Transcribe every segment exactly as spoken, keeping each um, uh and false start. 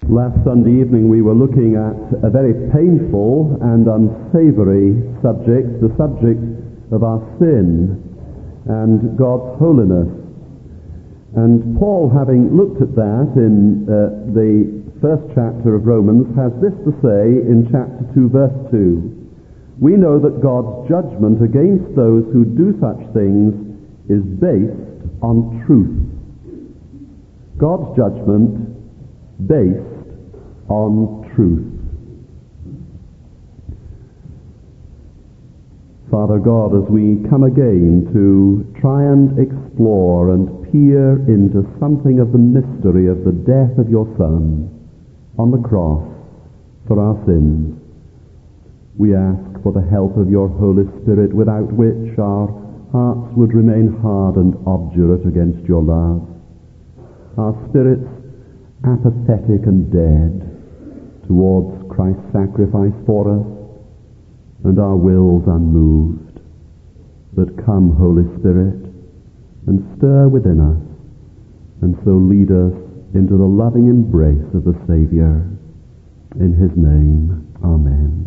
Last Sunday evening we were looking at a very painful and unsavory subject, the subject of our sin and God's holiness. And Paul, having looked at that in uh, the first chapter of Romans, has this to say in chapter two, verse two. We know that God's judgment against those who do such things is based on truth. God's judgment based on truth. Father God, as we come again to try and explore and peer into something of the mystery of the death of your Son on the cross for our sins, we ask for the help of your Holy Spirit, without which our hearts would remain hard and obdurate against your love. Our spirits apathetic and dead towards Christ's sacrifice for us, and our wills unmoved. But come, Holy Spirit, and stir within us, and so lead us into the loving embrace of the Saviour. In his name, amen.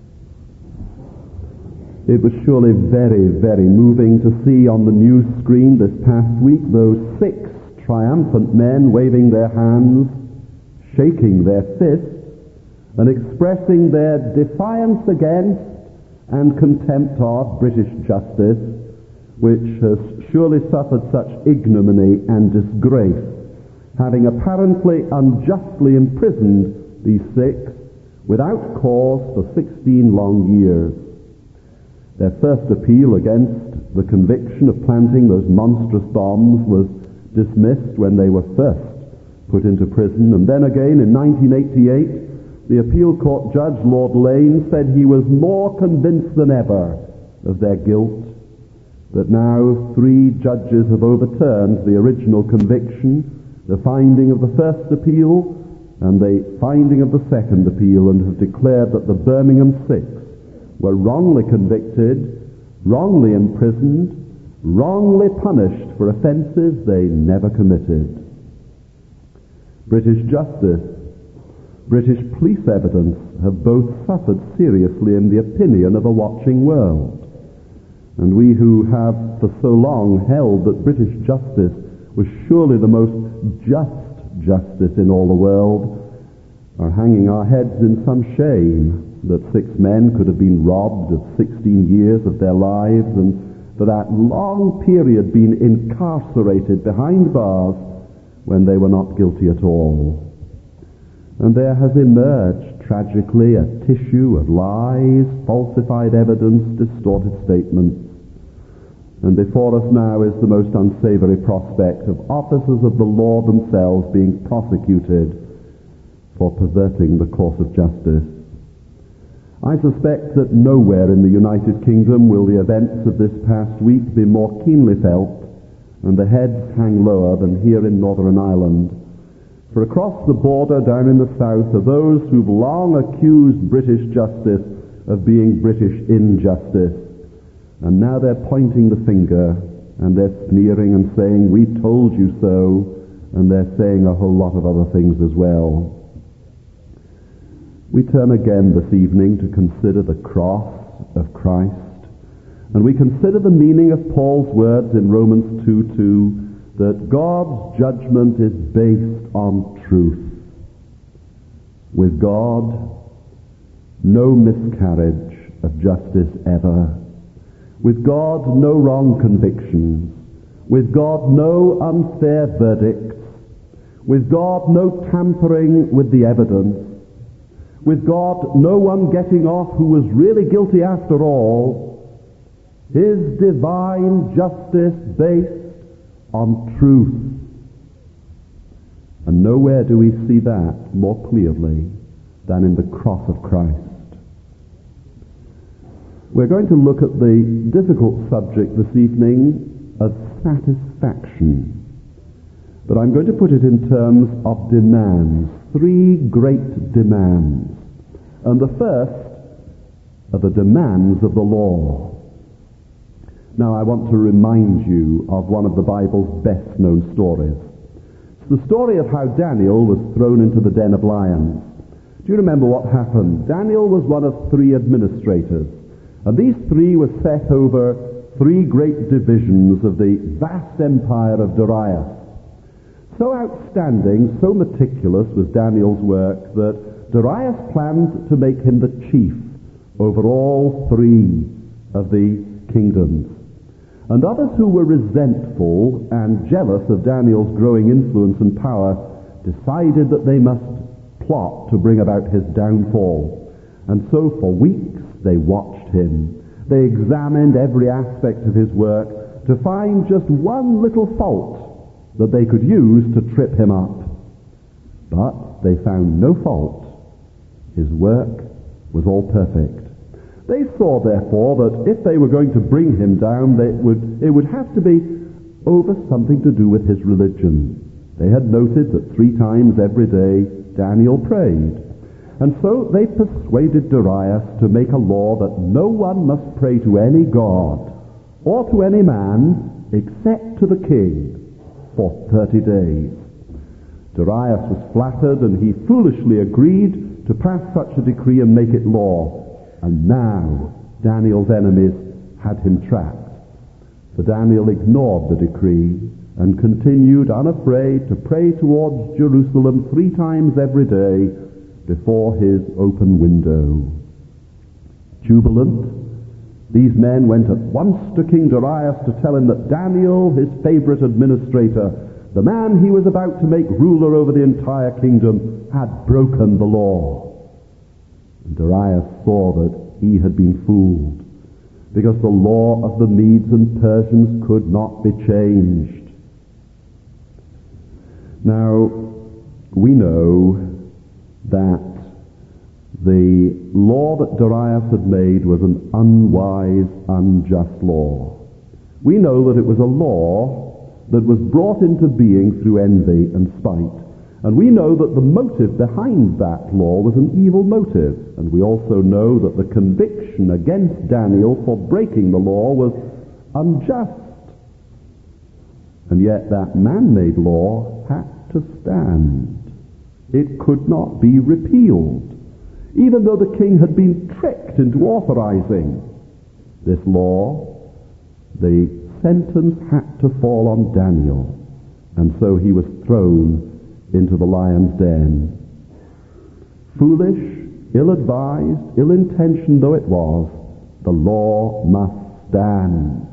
It was surely very, very moving to see on the news screen this past week those six triumphant men waving their hands, shaking their fists, and expressing their defiance against and contempt of British justice, which has surely suffered such ignominy and disgrace, having apparently unjustly imprisoned these six without cause for sixteen long years. Their first appeal against the conviction of planting those monstrous bombs was dismissed when they were first put into prison, and then again in nineteen eighty-eight, the appeal court judge, Lord Lane, said he was more convinced than ever of their guilt. But now three judges have overturned the original conviction, the finding of the first appeal, and the finding of the second appeal, and have declared that the Birmingham Six were wrongly convicted, wrongly imprisoned, wrongly punished for offences they never committed. British justice, British police evidence have both suffered seriously in the opinion of a watching world. And we who have for so long held that British justice was surely the most just justice in all the world are hanging our heads in some shame that six men could have been robbed of sixteen years of their lives, and for that long period been incarcerated behind bars when they were not guilty at all. And there has emerged, tragically, a tissue of lies, falsified evidence, distorted statements. And before us now is the most unsavory prospect of officers of the law themselves being prosecuted for perverting the course of justice. I suspect that nowhere in the United Kingdom will the events of this past week be more keenly felt, and the heads hang lower than here in Northern Ireland. For across the border down in the south are those who've long accused British justice of being British injustice. And now they're pointing the finger, and they're sneering and saying, "We told you so," and they're saying a whole lot of other things as well. We turn again this evening to consider the cross of Christ, and we consider the meaning of Paul's words in Romans two two, that God's judgment is based on truth. With God, no miscarriage of justice ever. With God, no wrong convictions. With God, no unfair verdicts. With God, no tampering with the evidence. With God, no one getting off who was really guilty after all. His divine justice based on truth. And nowhere do we see that more clearly than in the cross of Christ. We're going to look at the difficult subject this evening of satisfaction. But I'm going to put it in terms of demands, three great demands. And the first are the demands of the law. Now I want to remind you of one of the Bible's best-known stories. It's the story of how Daniel was thrown into the den of lions. Do you remember what happened? Daniel was one of three administrators, and these three were set over three great divisions of the vast empire of Darius. So outstanding, so meticulous was Daniel's work that Darius planned to make him the chief over all three of the kingdoms. And others who were resentful and jealous of Daniel's growing influence and power decided that they must plot to bring about his downfall. And so for weeks they watched him. They examined every aspect of his work to find just one little fault that they could use to trip him up. But they found no fault. His work was all perfect. They saw, therefore, that if they were going to bring him down, they would, it would have to be over something to do with his religion. They had noted that three times every day Daniel prayed. And so they persuaded Darius to make a law that no one must pray to any god or to any man except to the king for thirty days. Darius was flattered, and he foolishly agreed to pass such a decree and make it law. And now Daniel's enemies had him trapped. For Daniel ignored the decree and continued unafraid to pray towards Jerusalem three times every day before his open window. Jubilant, these men went at once to King Darius to tell him that Daniel, his favorite administrator, the man he was about to make ruler over the entire kingdom, had broken the law. And Darius saw that he had been fooled, because the law of the Medes and Persians could not be changed. Now, we know that the law that Darius had made was an unwise, unjust law. We know that it was a law that was brought into being through envy and spite. And we know that the motive behind that law was an evil motive. And we also know that the conviction against Daniel for breaking the law was unjust. And yet that man-made law had to stand. It could not be repealed, even though the king had been tricked into authorizing this law. The sentence had to fall on Daniel, and so he was thrown into the lion's den. Foolish, ill-advised, ill-intentioned though it was, the law must stand.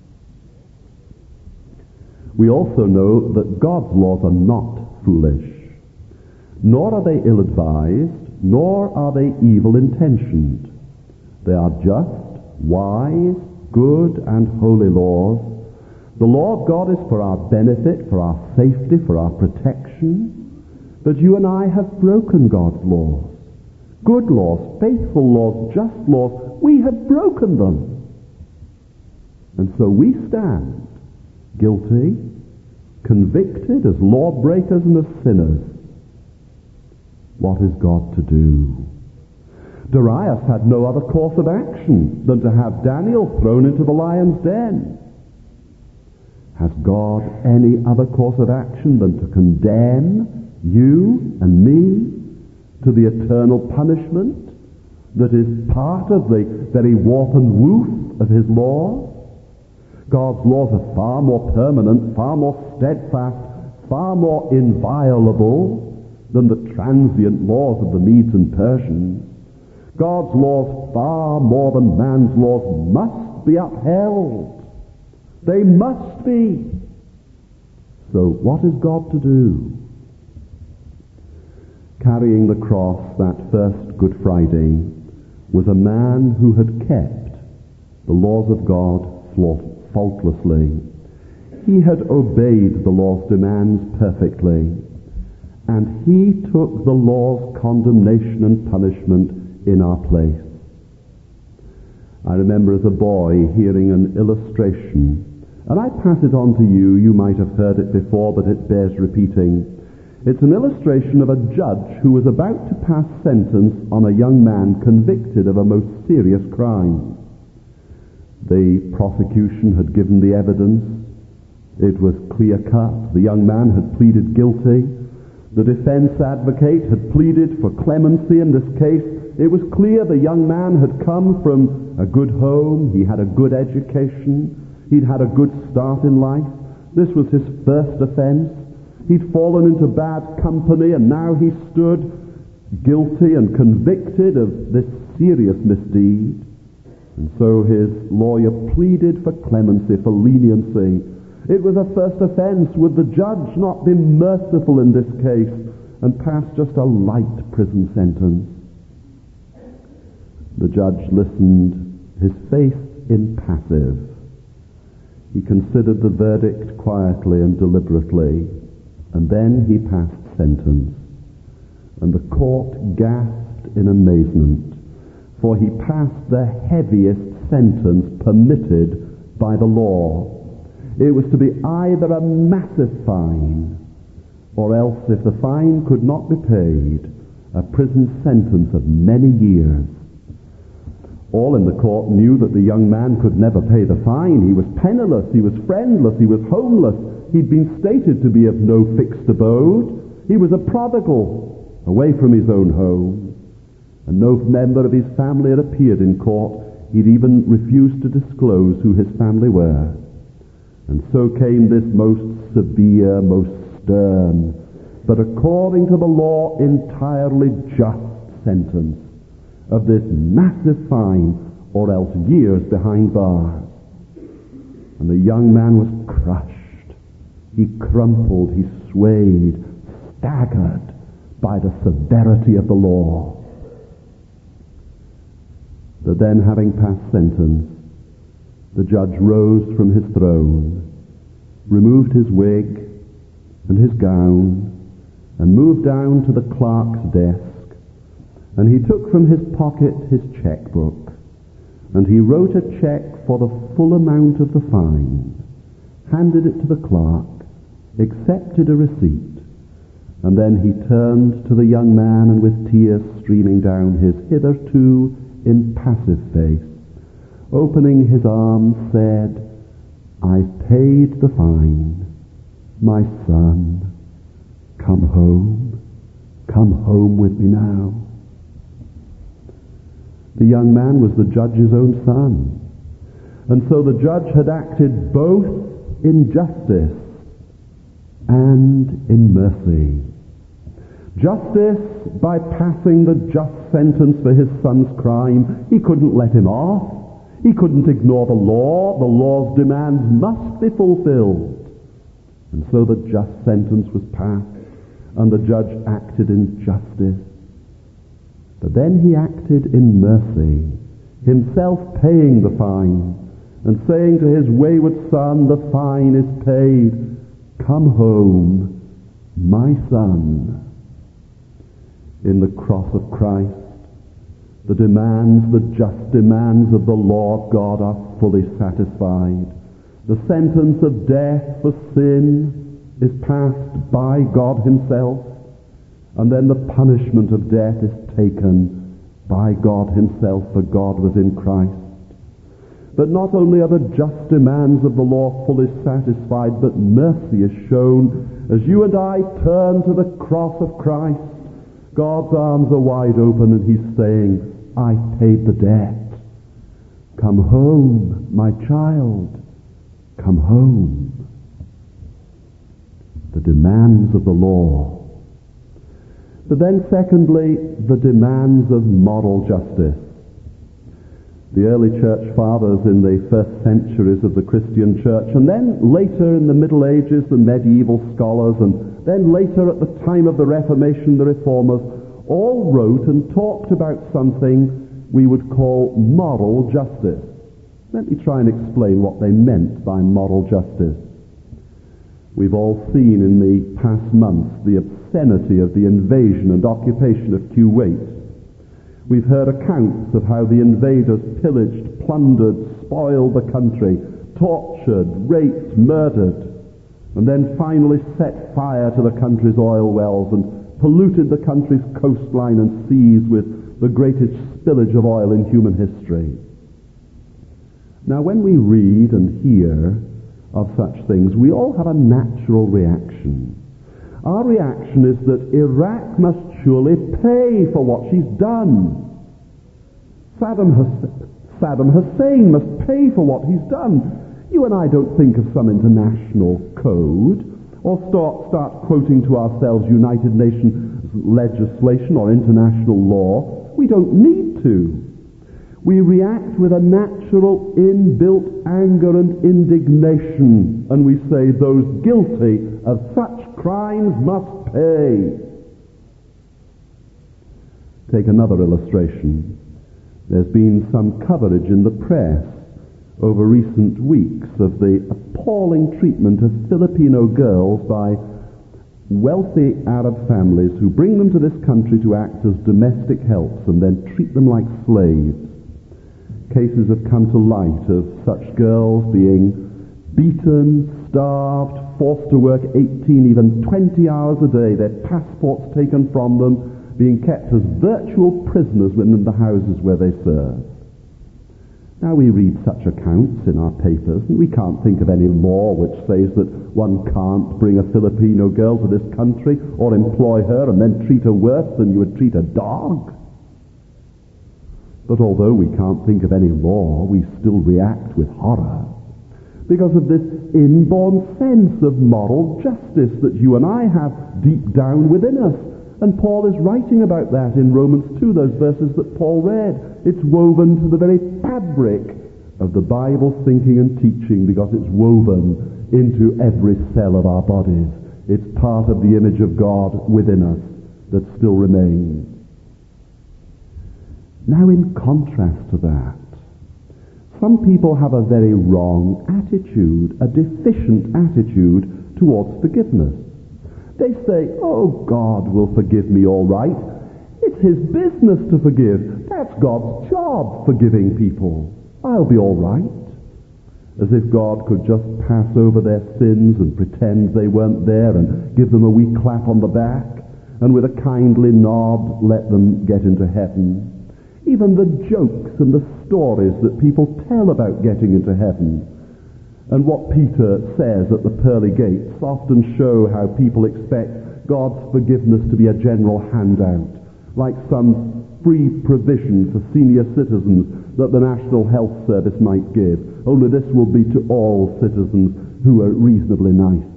We also know that God's laws are not foolish, nor are they ill-advised, nor are they evil-intentioned. They are just, wise, good, and holy laws. The law of God is for our benefit, for our safety, for our protection. But you and I have broken God's laws. Good laws, faithful laws, just laws. We have broken them. And so we stand guilty, convicted as lawbreakers and as sinners. What is God to do? Darius had no other course of action than to have Daniel thrown into the lion's den. Has God any other course of action than to condemn you and me to the eternal punishment that is part of the very warp and woof of his law? God's laws are far more permanent, far more steadfast, far more inviolable than the transient laws of the Medes and Persians. God's laws, far more than man's laws, must be upheld. They must be. So what is God to do? Carrying the cross that first Good Friday was a man who had kept the laws of God faultlessly. He had obeyed the law's demands perfectly, and he took the law's condemnation and punishment in our place. I remember as a boy hearing an illustration, and I pass it on to you. You might have heard it before, but it bears repeating. It's an illustration of a judge who was about to pass sentence on a young man convicted of a most serious crime. The prosecution had given the evidence. It was clear-cut. The young man had pleaded guilty. The defense advocate had pleaded for clemency in this case. It was clear the young man had come from a good home. He had a good education. He'd had a good start in life. This was his first offense. He'd fallen into bad company, and now he stood guilty and convicted of this serious misdeed. And so his lawyer pleaded for clemency, for leniency. It was a first offense. Would the judge not be merciful in this case and pass just a light prison sentence? The judge listened, his face impassive. He considered the verdict quietly and deliberately, and then he passed sentence. And the court gasped in amazement, for he passed the heaviest sentence permitted by the law. It was to be either a massive fine, or else, if the fine could not be paid, a prison sentence of many years. All in the court knew that the young man could never pay the fine. He was penniless, he was friendless, he was homeless. He'd been stated to be of no fixed abode. He was a prodigal, away from his own home. And no member of his family had appeared in court. He'd even refused to disclose who his family were. And so came this most severe, most stern, but according to the law entirely just sentence of this massive fine, or else years behind bars. And the young man was crushed. He crumpled, he swayed, staggered by the severity of the law. But then, having passed sentence, the judge rose from his throne, removed his wig and his gown, and moved down to the clerk's desk, and he took from his pocket his checkbook, and he wrote a check for the full amount of the fine, handed it to the clerk, accepted a receipt, and then he turned to the young man, and with tears streaming down his hitherto impassive face, opening his arms, said, "I've paid the fine. My son, come home. Come home with me now." The young man was the judge's own son. And so the judge had acted both in justice and in mercy. Justice by passing the just sentence for his son's crime. He couldn't let him off. He couldn't ignore the law. The law's demands must be fulfilled. And so the just sentence was passed, and the judge acted in justice. But then he acted in mercy, himself paying the fine, and saying to his wayward son, "The fine is paid. Come home, my son." In the cross of Christ, the demands, the just demands of the law of God are fully satisfied. The sentence of death for sin is passed by God himself, and then the punishment of death is taken by God himself, for God was in Christ. But not only are the just demands of the law fully satisfied, but mercy is shown as you and I turn to the cross of Christ. God's arms are wide open, and he's saying, "I've paid the debt. Come home, my child. Come home." The demands of the law. But then secondly, the demands of moral justice. The early church fathers in the first centuries of the Christian church, and then later in the Middle Ages, the medieval scholars, and then later at the time of the Reformation, the Reformers, all wrote and talked about something we would call moral justice. Let me try and explain what they meant by moral justice. We've all seen in the past months the obscenity of the invasion and occupation of Kuwait. We've heard accounts of how the invaders pillaged, plundered, spoiled the country, tortured, raped, murdered, and then finally set fire to the country's oil wells and polluted the country's coastline and seas with the greatest spillage of oil in human history. Now, when we read and hear of such things, we all have a natural reaction. Our reaction is that Iraq must surely pay for what she's done. Saddam Hussein, Saddam Hussein must pay for what he's done. You and I don't think of some international code or start, start quoting to ourselves United Nations legislation or international law. We don't need to. We react with a natural inbuilt anger and indignation, and we say those guilty of such crimes must pay. Take another illustration. There's been some coverage in the press over recent weeks of the appalling treatment of Filipino girls by wealthy Arab families who bring them to this country to act as domestic helps and then treat them like slaves. Cases have come to light of such girls being beaten, starved, forced to work eighteen, even twenty hours a day, their passports taken from them, being kept as virtual prisoners within the houses where they serve. Now we read such accounts in our papers, and we can't think of any law which says that one can't bring a Filipino girl to this country or employ her and then treat her worse than you would treat a dog. But although we can't think of any law, we still react with horror because of this inborn sense of moral justice that you and I have deep down within us. And Paul is writing about that in Romans two, those verses that Paul read. It's woven to the very fabric of the Bible thinking and teaching because it's woven into every cell of our bodies. It's part of the image of God within us that still remains. Now, in contrast to that, some people have a very wrong attitude, a deficient attitude towards forgiveness. They say, oh, God will forgive me all right. It's his business to forgive. That's God's job, forgiving people. I'll be all right. As if God could just pass over their sins and pretend they weren't there and give them a wee clap on the back and with a kindly nod let them get into heaven. Even the jokes and the stories that people tell about getting into heaven and what Peter says at the pearly gates often show how people expect God's forgiveness to be a general handout, like some free provision for senior citizens that the National Health Service might give, only this will be to all citizens who are reasonably nice.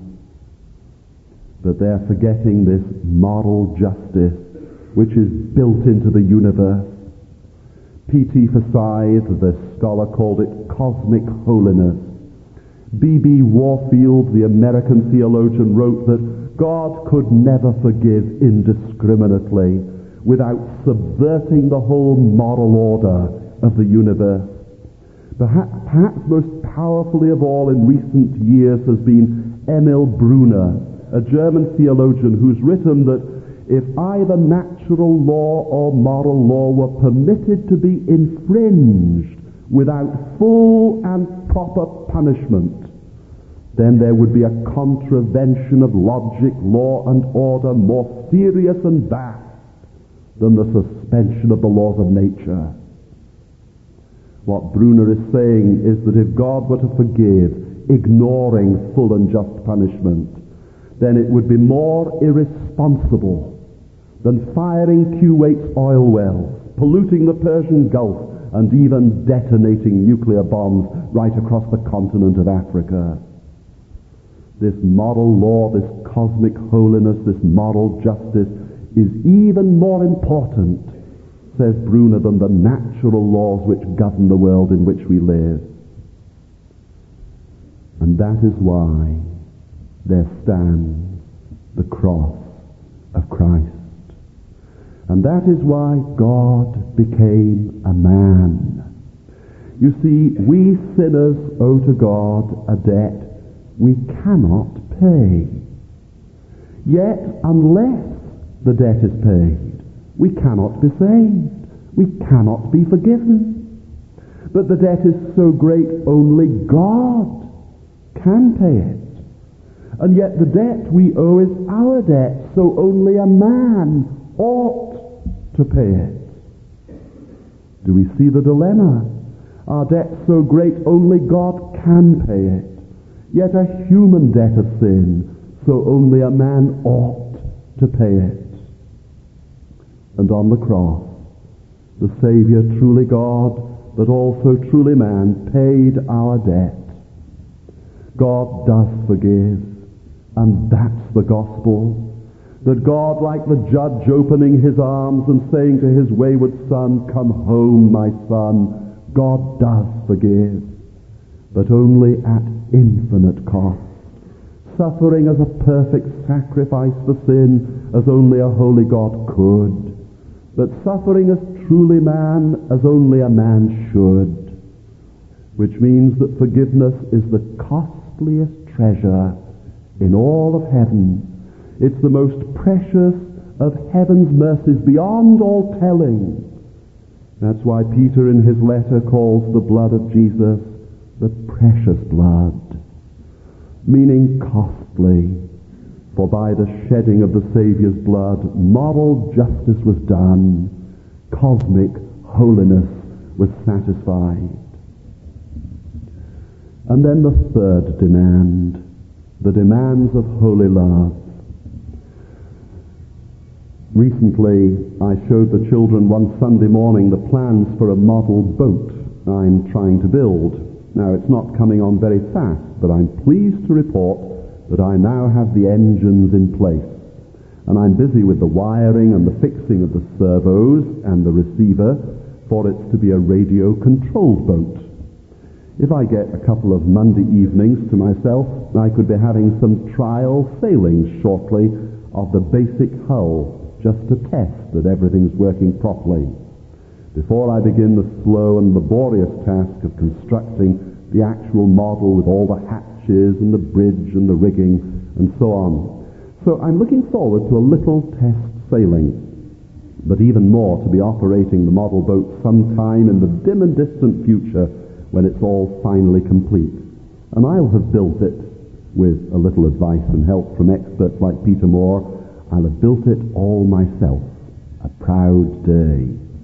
But they're forgetting this moral justice which is built into the universe. P T Forsyth, the scholar, called it cosmic holiness. B B Warfield, the American theologian, wrote that God could never forgive indiscriminately without subverting the whole moral order of the universe. Perhaps, perhaps most powerfully of all in recent years has been Emil Brunner, a German theologian who's written that if either natural law or moral law were permitted to be infringed without full and proper punishment, then there would be a contravention of logic, law, and order more serious and vast than the suspension of the laws of nature. What Brunner is saying is that if God were to forgive, ignoring full and just punishment, then it would be more irresponsible than firing Kuwait's oil wells, polluting the Persian Gulf, and even detonating nuclear bombs right across the continent of Africa. This moral law, this cosmic holiness, this moral justice is even more important, says Brunner, than the natural laws which govern the world in which we live. And that is why there stands the cross of Christ. And that is why God became a man. You see, we sinners owe to God a debt we cannot pay. Yet, unless the debt is paid, we cannot be saved. We cannot be forgiven. But the debt is so great, only God can pay it. And yet the debt we owe is our debt, so only a man ought to pay it. Do we see the dilemma? Our debt so great, only God can pay it. yet a human debt of sin, so only a man ought to pay it. And on the cross, the Saviour, truly God, but also truly man, paid our debt. God does forgive, and that's the gospel. That God, like the judge opening his arms and saying to his wayward son, "Come home, my son," God does forgive, but only at infinite cost, suffering as a perfect sacrifice for sin as only a holy God could, but suffering as truly man as only a man should, which means that forgiveness is the costliest treasure in all of heaven. It's the most precious of heaven's mercies beyond all telling. That's why Peter in his letter calls the blood of Jesus the precious blood, meaning costly, for by the shedding of the Saviour's blood, moral justice was done, cosmic holiness was satisfied. And then the third demand, the demands of holy love. Recently, I showed the children one Sunday morning the plans for a model boat I'm trying to build. Now, it's not coming on very fast, but I'm pleased to report that I now have the engines in place. And I'm busy with the wiring and the fixing of the servos and the receiver for it to be a radio-controlled boat. If I get a couple of Monday evenings to myself, I could be having some trial sailings shortly of the basic hull, just to test that everything's working properly, before I begin the slow and laborious task of constructing the actual model with all the hatches and the bridge and the rigging and so on. So I'm looking forward to a little test sailing, but even more to be operating the model boat sometime in the dim and distant future when it's all finally complete. And I'll have built it with a little advice and help from experts like Peter Moore. I'll have built it all myself. A proud day.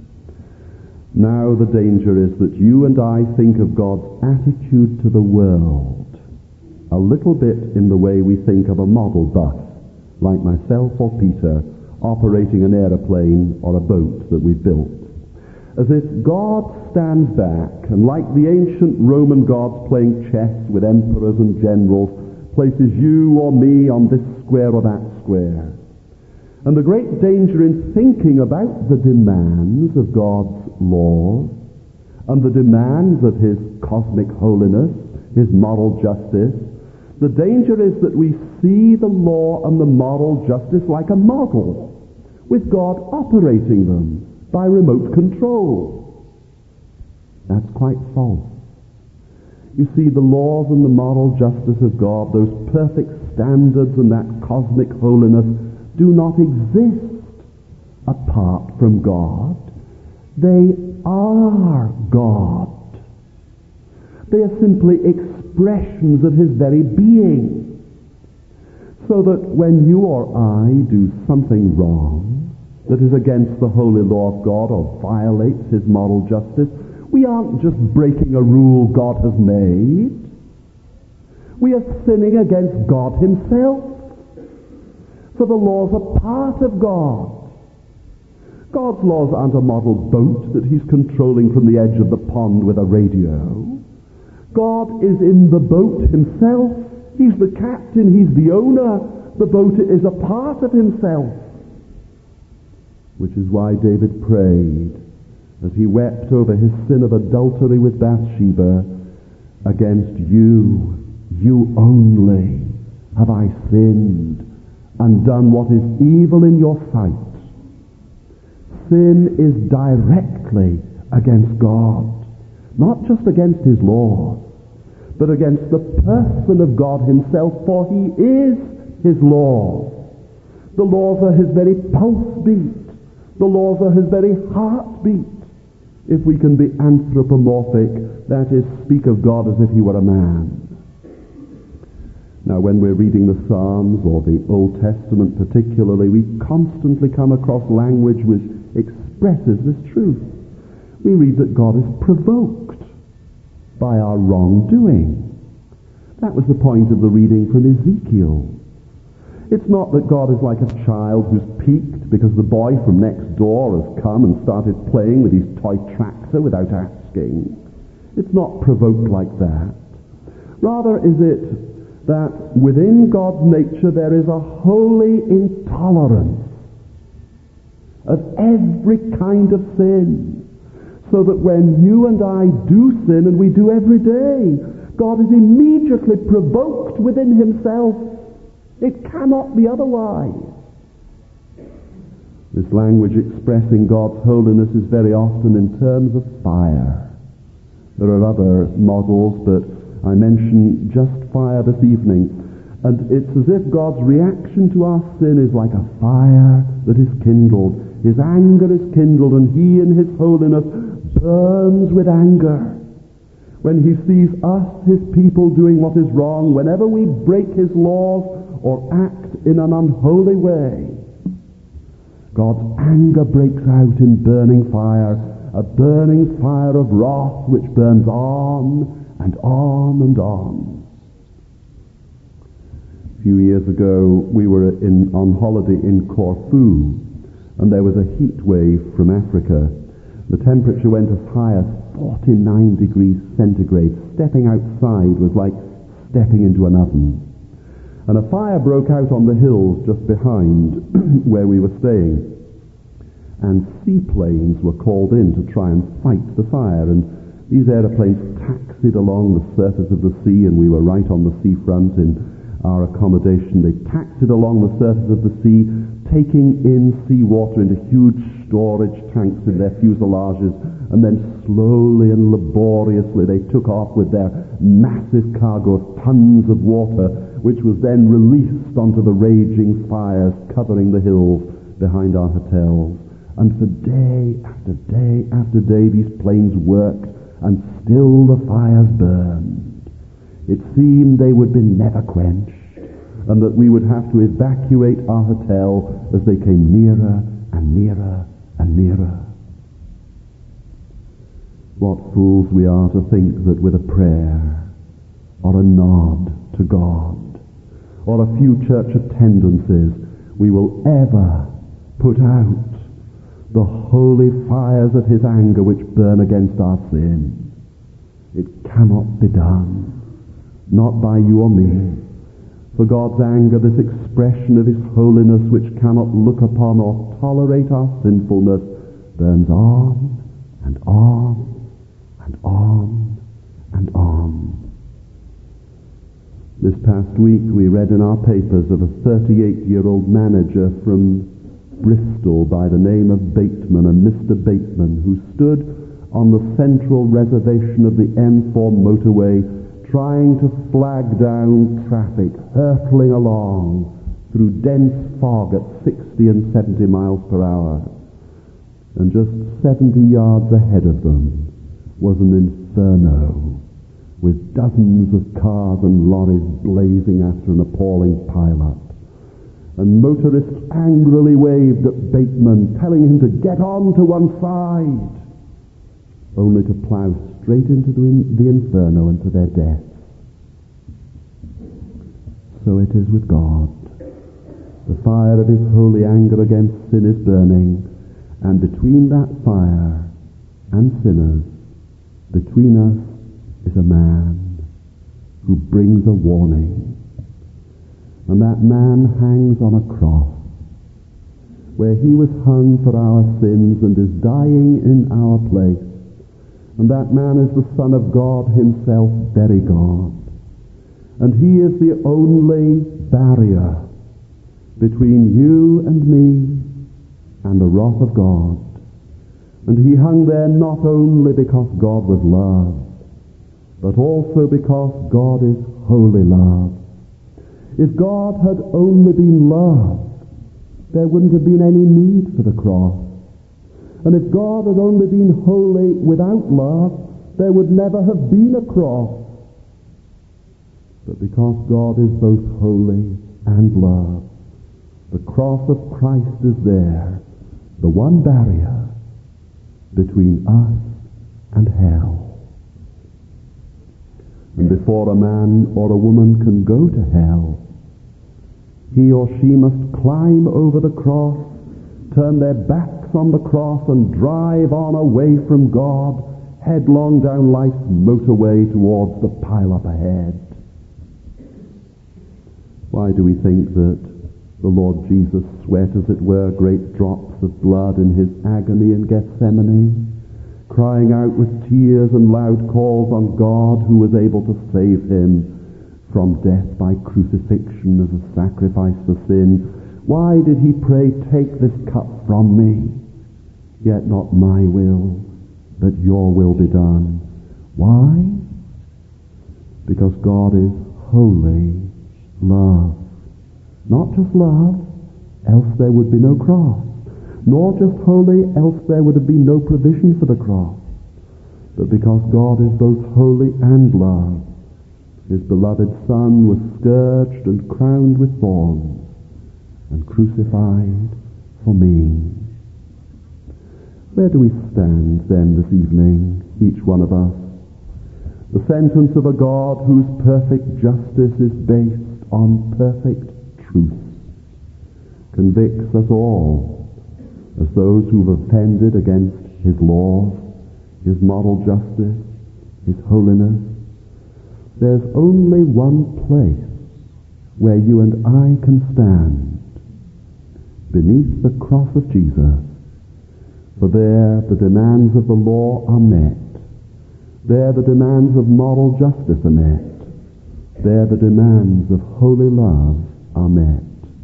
Now the danger is that you and I think of God's attitude to the world a little bit in the way we think of a model bus, like myself or Peter, operating an aeroplane or a boat that we built. As if God stands back and, like the ancient Roman gods playing chess with emperors and generals, places you or me on this square or that square. And the great danger in thinking about the demands of God's laws and the demands of his cosmic holiness, his moral justice, the danger is that we see the law and the moral justice like a model, with God operating them by remote control. That's quite false. You see, the laws and the moral justice of God, those perfect standards and that cosmic holiness, do not exist apart from God. They are God. They are simply expressions of his very being. So that when you or I do something wrong that is against the holy law of God or violates his moral justice, we aren't just breaking a rule God has made. We are sinning against God himself. For the laws are part of God. God's laws aren't a model boat that he's controlling from the edge of the pond with a radio. God is in the boat himself. He's the captain, he's the owner. The boat is a part of himself. Which is why David prayed, as he wept over his sin of adultery with Bathsheba, "Against you, you only, have I sinned, and done what is evil in your sight." Sin is directly against God, not just against his laws, but against the person of God himself, for he is his law. The laws are his very pulse beat. The laws are his very heartbeat. If we can be anthropomorphic, that is, speak of God as if he were a man. Now, when we're reading the Psalms, or the Old Testament particularly, we constantly come across language which expresses this truth. We read that God is provoked by our wrongdoing, That was the point of the reading from Ezekiel. It's not that God is like a child who's piqued because the boy from next door has come and started playing with his toy tractor without asking. It's not provoked like that. Rather is it that within God's nature there is a holy intolerance of every kind of sin, so that when you and I do sin, and we do every day, God is immediately provoked within himself. It cannot be otherwise. This language expressing God's holiness is very often in terms of fire. There are other models, but I mention just fire this evening. And it's as if God's reaction to our sin is like a fire that is kindled. His anger is kindled, and he in his holiness burns with anger. When he sees us, his people, doing what is wrong, whenever we break his laws or act in an unholy way, God's anger breaks out in burning fire, a burning fire of wrath which burns on and on and on. A few years ago, we were in, on holiday in Corfu, and there was a heat wave from Africa. The temperature went as high as forty-nine degrees centigrade. Stepping outside was like stepping into an oven. And a fire broke out on the hills just behind where we were staying. And seaplanes were called in to try and fight the fire. And these aeroplanes taxied along the surface of the sea, and we were right on the seafront in our accommodation. They taxied along the surface of the sea, taking in seawater into huge storage tanks in their fuselages, and then slowly and laboriously they took off with their massive cargo of tons of water, which was then released onto the raging fires covering the hills behind our hotels. And for day after day after day these planes worked, and still the fires burned. It seemed they would be never quenched, and that we would have to evacuate our hotel as they came nearer and nearer and nearer. What fools we are to think that with a prayer, or a nod to God, or a few church attendances, we will ever put out the holy fires of his anger which burn against our sin. It cannot be done, not by you or me. For God's anger, this expression of his holiness which cannot look upon or tolerate our sinfulness, burns on and on and on and on. This past week we read in our papers of a thirty-eight-year-old manager from Bristol by the name of Bateman, a Mister Bateman, who stood on the central reservation of the M four motorway trying to flag down traffic, hurtling along through dense fog at sixty and seventy miles per hour. And just seventy yards ahead of them was an inferno with dozens of cars and lorries blazing after an appalling pileup. And motorists angrily waved at Bateman, telling him to get on to one side, only to plough straight into the, the inferno and to their death. So it is with God. The fire of his holy anger against sin is burning, and between that fire and sinners, between us is a man who brings a warning. And that man hangs on a cross, where he was hung for our sins and is dying in our place. And that man is the Son of God himself, very God. And he is the only barrier between you and me and the wrath of God. And he hung there not only because God was love, but also because God is holy love. If God had only been love, there wouldn't have been any need for the cross. And if God had only been holy without love, there would never have been a cross. But because God is both holy and love, the cross of Christ is there, the one barrier between us and hell. And before a man or a woman can go to hell, he or she must climb over the cross, turn their backs on the cross, and drive on away from God, headlong down life's motorway towards the pile-up ahead. Why do we think that the Lord Jesus sweat, as it were, great drops of blood in his agony in Gethsemane, crying out with tears and loud calls on God who was able to save him from death by crucifixion as a sacrifice for sin? Why did he pray, "Take this cup from me, yet not my will, but your will be done"? Why? Because God is holy love. Not just love, else there would be no cross. Nor just holy, else there would have been no provision for the cross. But because God is both holy and love, his beloved Son was scourged and crowned with thorns and crucified for me. Where do we stand then this evening, each one of us? The sentence of a God whose perfect justice is based on perfect truth convicts us all as those who've offended against his laws, his moral justice, his holiness. There's only one place where you and I can stand, beneath the cross of Jesus. For there the demands of the law are met. There the demands of moral justice are met. There the demands of holy love are met.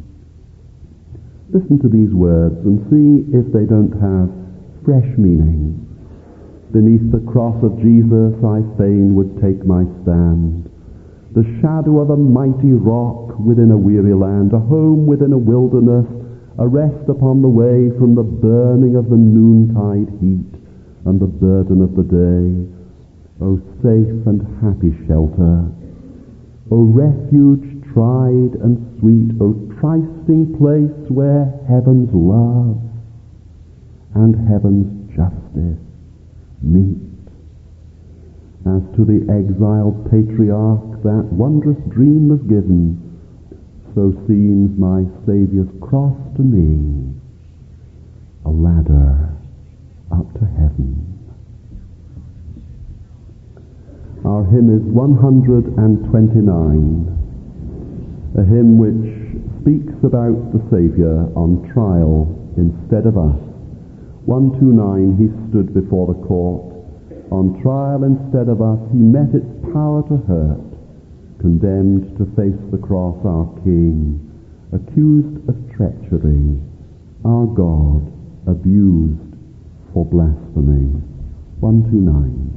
Listen to these words and see if they don't have fresh meaning. Beneath the cross of Jesus I fain would take my stand. The shadow of a mighty rock within a weary land, a home within a wilderness, a rest upon the way from the burning of the noontide heat and the burden of the day. O safe and happy shelter, O refuge tried and sweet, O trysting place where heaven's love and heaven's justice meet. As to the exiled patriarch that wondrous dream was given, so seems my Saviour's cross to me, a ladder up to heaven. Our hymn is one hundred twenty-nine, a hymn which speaks about the Saviour on trial instead of us. one twenty-nine, he stood before the court. On trial instead of us, he met its power to hurt, condemned to face the cross, our King, accused of treachery, our God, abused for blasphemy. one twenty-nine.